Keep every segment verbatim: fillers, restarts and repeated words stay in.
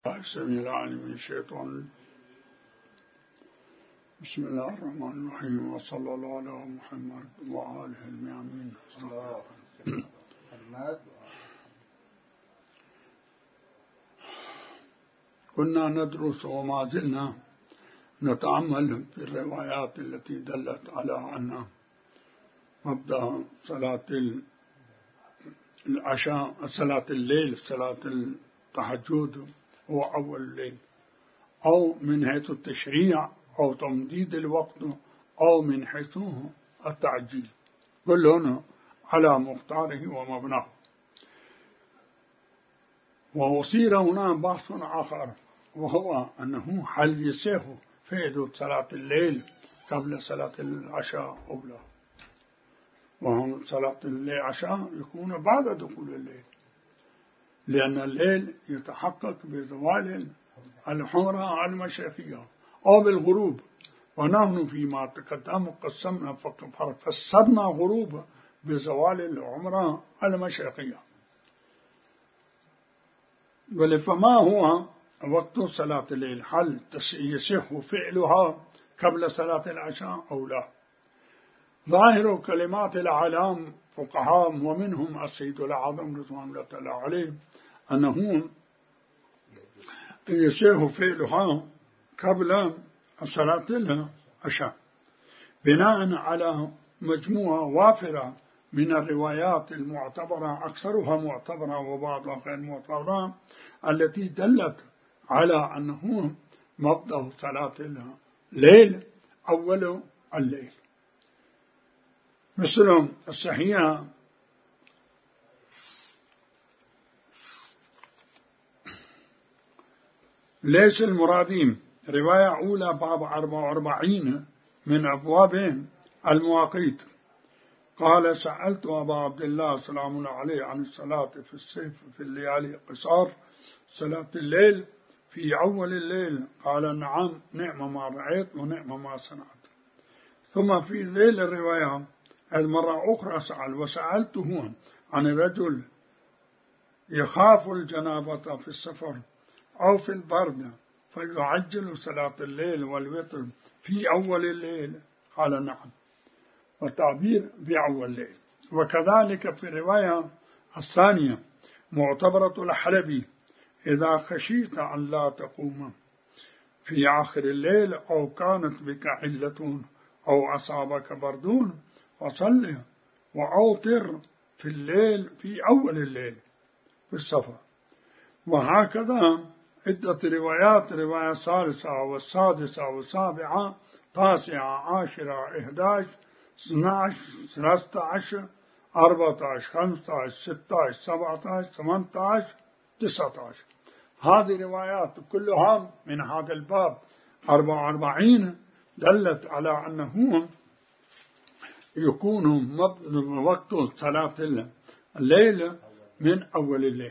السميع العليم من الشيطان. بسم الله الرحمن الرحيم، وصلى الله على محمد وآله الميامين. كنا ندرس وما زلنا نتأمل في الروايات التي دلت على أن مبدأ صلاة العشاء صلاة الليل صلاة التهجد هو أول الليل، أو من حيث التشريع أو تمديد الوقت، أو من حيث التعجيل، كلنا على مقداره ومبناه. وأصير هنا بحث آخر، وهو أنه هل يصح فعل صلاة الليل قبل صلاة العشاء أو لا؟ وهم صلاة العشاء يكون بعد دخول الليل، لأن الليل يتحقق بزوال الحمرة المشرقية أو بالغروب، ونحن فيما تقدم قسمنا فسرنا غروب بزوال الحمرة المشرقية. فما هو وقت صلاة الليل؟ هل يصح فعلها قبل صلاة العشاء أو لا؟ ظاهر كلمات العلام فقهاء ومنهم السيد الأعظم رضوان الله تعالى عليه أنه يصح فعلها قبل صلاة العشاء، بناء على مجموعة وافرة من الروايات المعتبرة، أكثرها معتبرة وبعضها غير معتبرة، التي دلت على أنه مبدأ صلاة الليل أول الليل، مثل الصحيح ليس المرادين رواية أولى باب أربعة وأربعين من أبواب المواقيت، قال: سألت أبا عبد الله سلام الله عليه عن الصلاة في الصيف في الليالي قصار صلاة الليل في أول الليل، قال: نعم، نعم ما رأيت ونعم ما صنعت. ثم في ذيل الرواية المرة أخرى سأل: وسألته عن الرجل يخاف الجنابة في السفر أو في البرد فيعجل صلاة الليل والوتر في أول الليل، قال: نعم، والتعبير بأول الليل. وكذلك في الرواية الثانية معتبرة الحلبي: إذا خشيت أن لا تقوم في آخر الليل أو كانت بك علة أو أصابك بردون فصل وأوتر في الليل في أول الليل في السفر. وهكذا عدة روايات، رواية الثالثة والسادسة والسابعة تاسعة عاشرة إحداش اثناش ثلاثة عشر أربعة عشر خمسة عشر ستة عشر سبعة عشر ثمانية عشر تسعة عشر، هذه روايات كلها من هذا الباب أربعة وأربعين دلت على أنه يكون وقت صلاة الليل من أول الليل،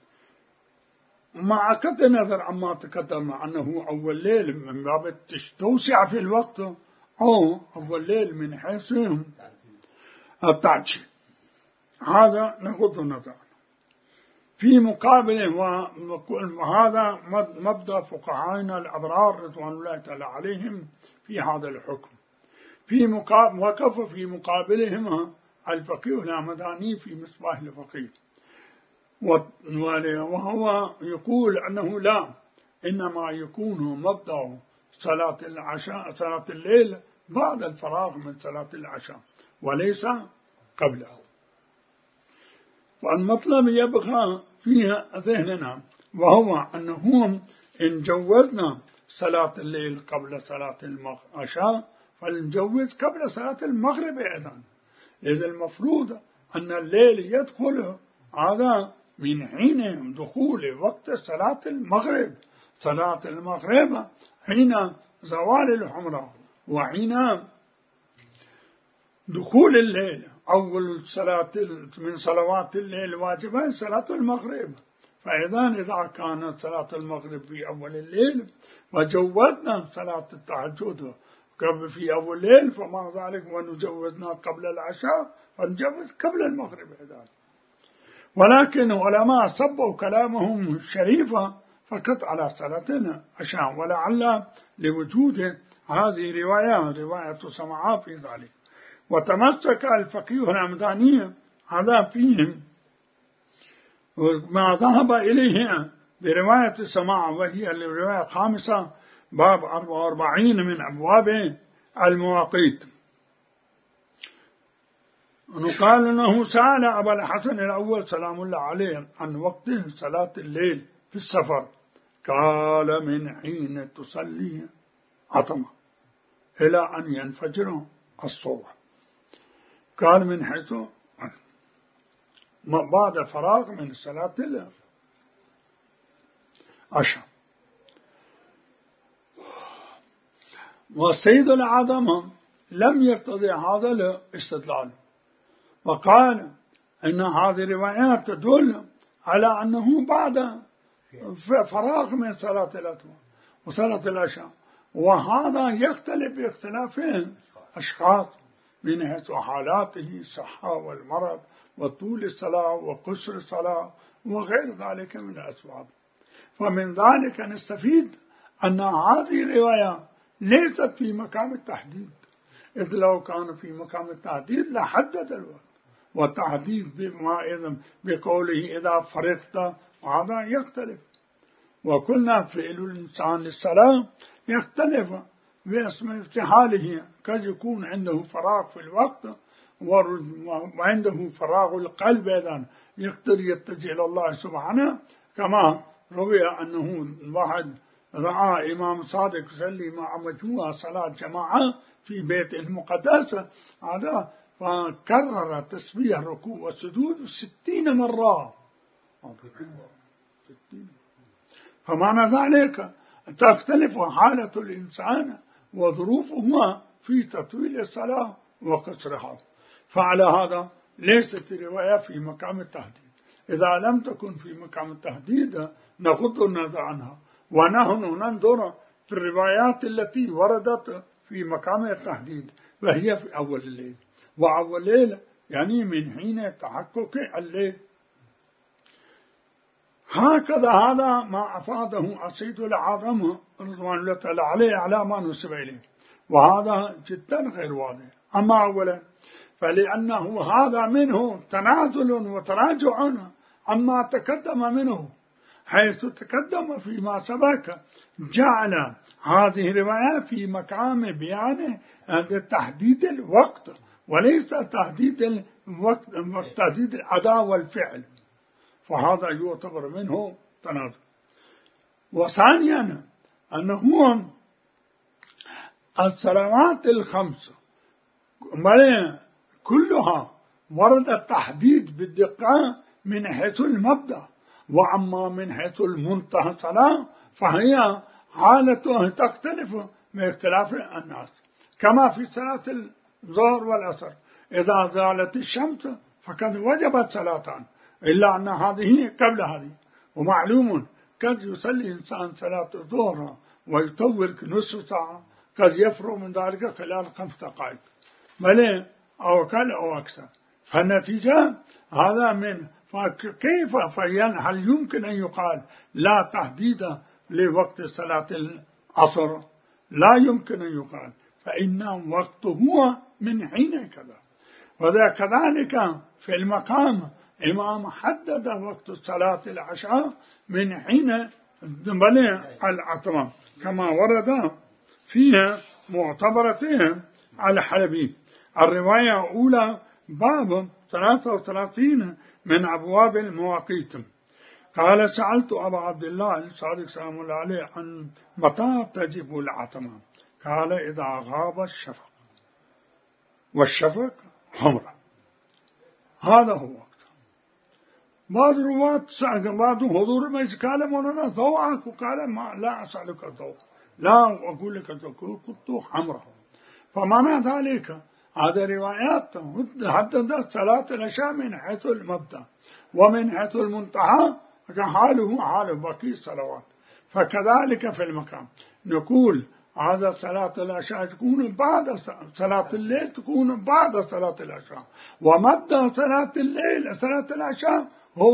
مع قطع النظر عما تقدم أنه أول ليل من باب التوسع في الوقت، أو أول ليل من حيث التعجيل، هذا نغض النظر. في مقابل وهذا مبدأ فقهائنا الأبرار رضوان الله تعالى عليهم في هذا الحكم. في مقابل وقف في مقابلهما الفقيه الهمداني في مصباح الفقيه، وهو يقول أنه لا، إنما يكون مبدأ صلاة العشاء صلاة الليل بعد الفراغ من صلاة العشاء وليس قبله. والمطلب يبقى فيها ذهننا، وهو أنه إن جوزنا صلاة الليل قبل صلاة العشاء فلنجوز قبل صلاة المغرب أيضا، إذا المفروض أن الليل يدخل هذا من حين دخول وقت صلاة المغرب. صلاة المغرب حين زوال الحمرة وحين دخول الليل. أول صلاة من صلوات الليل واجبة صلاة المغرب، فإذا إذا كانت صلاة المغرب في أول الليل وجوزنا صلاة التهجد قبل في أول الليل، فما ذلك ونجوزنا قبل العشاء فنجوز قبل المغرب إذا. ولكن علماء صبوا كلامهم الشريفة فقط على صلاة العشاء، ولعل لوجود هذه رواية رواية سماع في ذلك. وتمسك الفقيه الهمداني هذا فيهم ما ذهب إليه برواية السماع، وهي الرواية الخامسة باب أربعة وأربعين من أبواب المواقيت. قال أنه سأل أبا الحسن الأول سلام الله عليه عن وقت صلاة الليل في السفر، قال من حين تصلي عتمة إلى أن ينفجر الصبح. قال من حيث بعد فراغ من صلاة العشاء. والسيد الأعظم لم يقتضي هذا الاستدلال، وقال إن هذه الروايات تدل على أنه بعد فراغ من صلاة العتمة وصلاة العشاء، وهذا يختلف باختلاف أشخاص من حيث حالاته الصحة والمرض وطول الصلاة وقصر الصلاة وغير ذلك من الأسباب. فمن ذلك نستفيد أن هذه الرواية ليست في مقام التحديد، إذ لو كان في مقام التحديد لحدد الوقت، والتحديد بما إذن بقوله إذا فرغت، هذا يختلف. وكلنا فعل الإنسان للصلاة يختلف باسم افتحاله، قد يكون عنده فراغ في الوقت وعنده فراغ القلب أيضا يقدر يتجه إلى الله سبحانه، كما روي أنه واحد رأى إمام صادق يصلي مع مجموعة صلاة جماعة في بيت المقدس هذا، فكرر تسبيح الركوع والسجود ستين مرة. فمعنى ذلك تختلف حالة الإنسان وظروفهما في تطويل الصلاة وقصرها. فعلى هذا ليست الرواية في مقام التهديد. إذا لم تكن في مقام التهديد نغض النظر عنها، ونحن ننظر في الروايات التي وردت في مقام التهديد، وهي في أول الليل. وأول الليل يعني من حين تحقق الليل. هكذا هذا ما أفاده السيد الأعظم رضوان الله تعالى عليه على ما نسب إليه، وهذا جدا غير واضح. أما أولا فلأنه هذا منه تنازل وتراجع عما تقدم منه، حيث تقدم فيما سبق جعل هذه الرواية في مقام بيان تحديد الوقت، وليس تحديد الوقت تحديد الأداء والفعل، فهذا يعتبر منه تنازل. وثانيا أنه الصلوات الخمس كلها ورد التحديد بالدقة من حيث المبدأ، وأما من حيث المنتهى الصلاة فهي حالته تختلف باختلاف الناس، كما في صلاة الظهر والعصر إذا زالت الشمس فقد وجبت صلاتان، إلا أن هذه قبل هذه. ومعلوم قد يصلي إنسان صلاة الظهر ويطول نصف ساعة، قد يفرغ من ذلك خلال خمس دقائق بل أو أقل أو أكثر. فالنتيجة هذا من فكيف هل يمكن أن يقال لا تحديد لوقت صلاة العصر؟ لا يمكن أن يقال، فإن وقته هو من حين كذا. وذا كذلك في المقام إمام حدد وقت صلاة العشاء من حين بلغ العتمة، كما ورد فيها معتبرتهم الحلبي. الرواية الأولى باب ثلاثة وثلاثين من أبواب المواقيت. قال سألت أبا عبد الله الصادق سلام الله عليه عن متى تجب العتمة، قال إذا غاب الشفق، والشفق حمرة، هذا هو وقت. بعض الرواة بعض حضور ما قال مولانا ضوءك، وقال ما لا أسألك الضوء، لا أقول لك الضوء، كنت حمرة. فمعنى ذلك هذا روايات حددت صلاة العشاء من حيث المبدأ، ومن حيث المنتهى حاله حال باقي الصلوات. فكذلك في المقام نقول هذا صلاة العشاء تكون بعد صلاة الليل، تكون بعد صلاة العشاء، ومبدأ صلاة الليل صلاة العشاء هو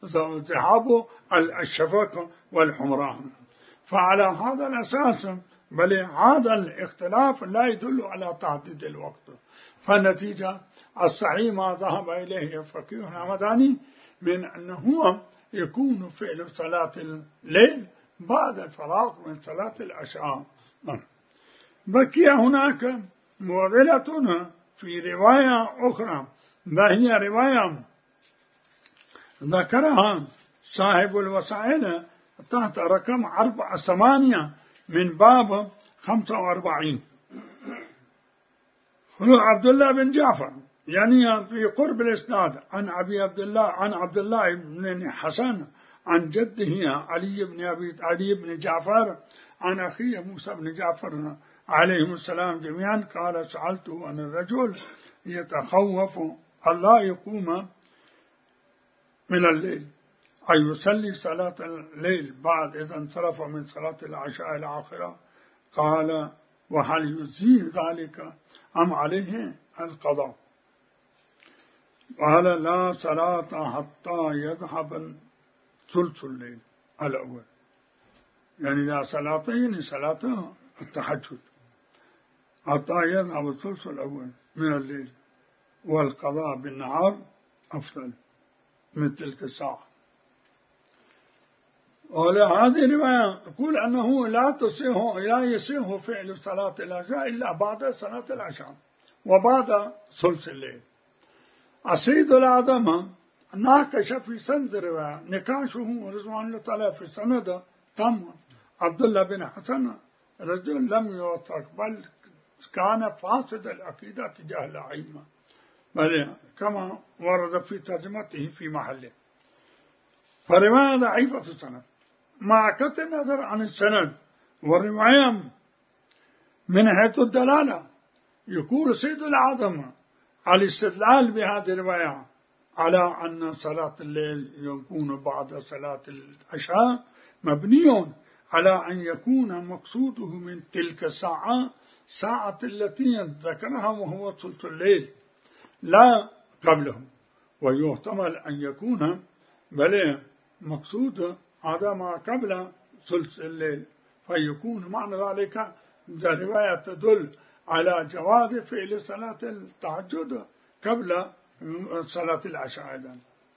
ذهاب الشفق والحمران. فعلى هذا الأساس بل هذا الاختلاف لا يدل على تعديد الوقت. فالنتيجة الصحيح ما ذهب إليه فقيه الهمداني من أنه يكون فعل صلاة الليل بعد الفراغ من صلاة العشاء. بقي هناك معضلة في رواية أخرى، وهي رواية ذكرها صاحب الوسائل تحت رقم أربعة ثمانية من باب خمسة وأربعين. هو عبد الله بن جعفر يعني في قرب الإسناد عن أبي عبد الله عن عبد الله بن حسن عن جده علي بن أبي علي بن جعفر عن أخيه موسى بن جعفر عليهم السلام جميعا قال سألته عن الرجل يتخوف الله يقوم من الليل أي يصلي صلاة الليل بعد إذا انصرف من صلاة العشاء الآخرة. قال وهل يزيه ذلك أم عليه القضاء؟ قال لا صلاة حتى يذهب ثلث الليل الأول، يعني لا صلاة يعني صلاة التهجد حتى يذهب الثلث الأول من الليل، والقضاء بالنهار أفضل من تلك الساعة. ولهذه الرواية تقول أنه لا تصيح لا يصيح فعل صلاة العشاء إلا بعد صلاة العشاء وبعد ثلث الليل. السيد الأعظم ناقش في سند الرواية نقاشه رضوان الله تعالى في سند تم عبد الله بن حسن رجل لم يوثق بل كان فاسد العقيدة تجاه الأئمة، بل كما ورد في ترجمته في محله. فرواية ضعيفة في السند مع قطع النظر عن السند والرواية من حيث الدلالة. يقول سيد الأعظم على الاستدلال بهذه الرواية على أن صلاة الليل يكون بعد صلاة العشاء مبني على أن يكون مقصوده من تلك الساعة ساعة التي ذكرها وهو ثلث الليل لا قبله، ويحتمل أن يكون بل مقصود هذا ما قبل ثلث الليل، فيكون معنى ذلك الرواية تدل على جواز فعل صلاة التهجد قبل صلاة العشاء أيضا.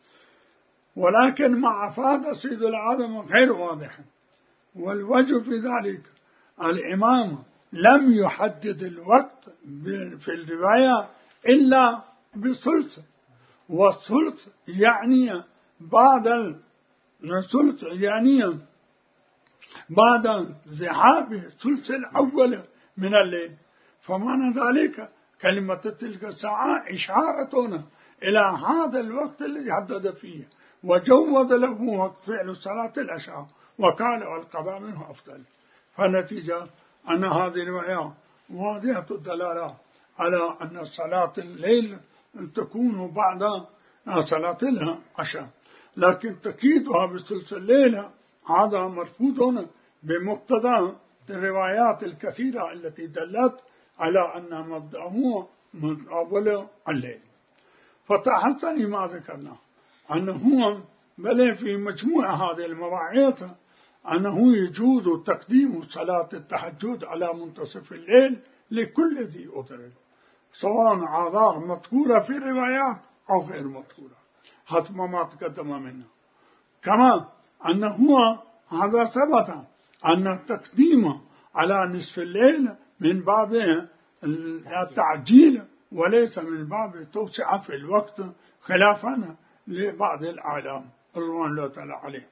ولكن ما أفاد سيد العالم غير واضح، والوجه في ذلك الإمام لم يحدد الوقت في الرواية إلا بثلث، والثلث يعني بعد الثلث يعني بعد ذهاب الثلث الأول من الليل. فمعنى ذلك كلمة تلك الساعة إشارة إلى هذا الوقت الذي حدد فيه وجوز له وقت فعل صلاة العشاء وكان القضاء منه أفضل. فالنتيجة أن هذه الرواية واضحة الدلالة على أن صلاة الليل تكون بعد صلاة العشاء، لكن تكييدها بثلث الليل هذا مرفوض بمقتضى الروايات الكثيرة التي دلت على أن مبدأه من أول الليل. فتحسن ما ذكرنا أنه بل في مجموع هذه المواعيد أنه يجوز تقديم صلاة التهجد على منتصف الليل لكل ذي عذر، سواء أعذار مذكورة في الروايات أو غير مذكورة حسب ما تقدم منه. كما أنه هذا ثبت أن التقديم على نصف الليل من باب التعجيل وليس من باب التوسعة في الوقت خلافا لبعض الأعلام رضوان الله تعالى عليه.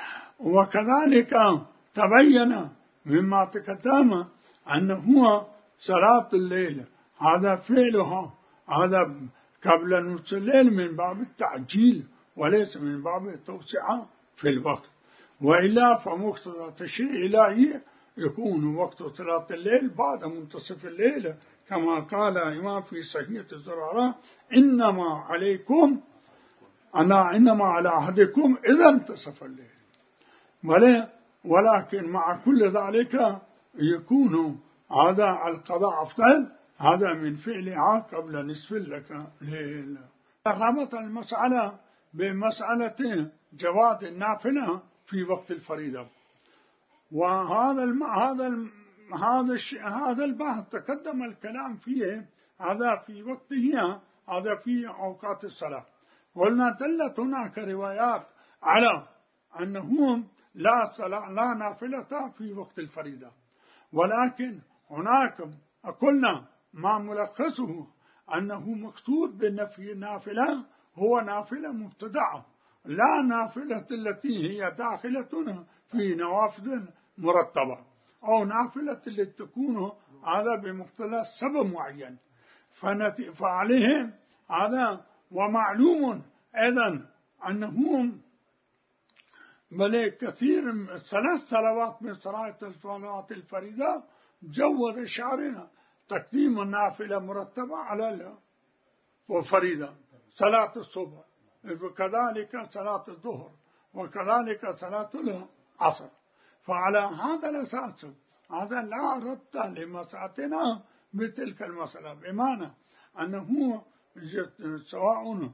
وكذلك تبين مما تقدم أنه صلاة الليل هذا فعلها هذا قبل نصف الليل من باب التعجيل وليس من باب التوسعة في الوقت، وإلا فمقتضى التشريع الإلهي يكون وقت صلاة الليل بعد منتصف الليل، كما قال الإمام في صحيح الزرارة إنما عليكم أنا إنما على أحدكم إذا انتصف الليل. ولكن مع كل ذلك يكون هذا القضاء أفضل، هذا من فعلها قبل نصف الليل. ربط المسألة بمسألة جواز النافلة في وقت الفريضة. وهذا الم... هذا الم... هذا الش... هذا البحث تقدم الكلام فيه، هذا في وقته، هذا في أوقات الصلاة. قلنا دلت هناك روايات على أنهم لا صلاة لا نافلة في وقت الفريضة، ولكن هناك قلنا ما ملخصه أنه مقصود بالنفي النافلة هو نافلة مبتدعة، لا نافلة التي هي داخلة في نوافل مرتبة، أو نافلة التي تكون هذا بمقتضى سبب معين. فعليهم هذا. ومعلوم أيضا أنهم بل كثير من ثلاث صلوات من صلوات الفريضة جوز الشارع تقديم النافلة مرتبة على الفريضة، صلاة الصبح وكذلك صلاة الظهر وكذلك صلاة العصر. فعلى هذا الأساس هذا لا ربط لمسألتنا بتلك المسألة، بمعنى أنه سواء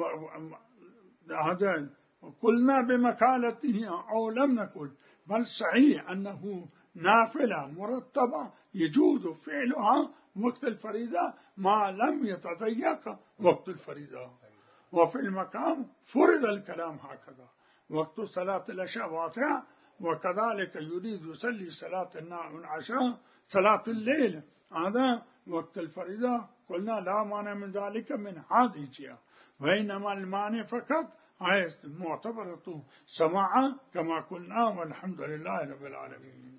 هذا قلنا بمكانته أو لم نقل، بل صحيح أنه نافلة مرتبة يجوز فعلها وقت الفريضة ما لم يتضيق وقت الفريضة. وفي المقام فرض الكلام هكذا، وقت صلاة العشاء واسع، وكذلك يريد يصلي صلاة العشاء صلاة الليل، هذا وقت الفريضة قلنا لا مانع من ذلك من هذه الجهة، وإنما المانع فقط هي معتبرة سماعة كما قلنا، والحمد لله رب العالمين.